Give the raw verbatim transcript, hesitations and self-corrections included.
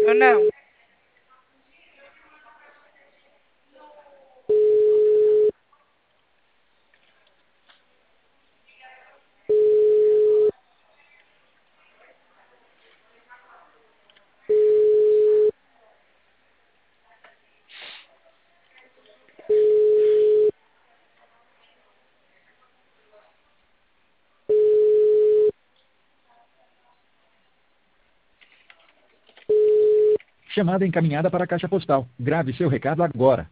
Ou não? Chamada encaminhada para a caixa postal. Grave seu recado agora.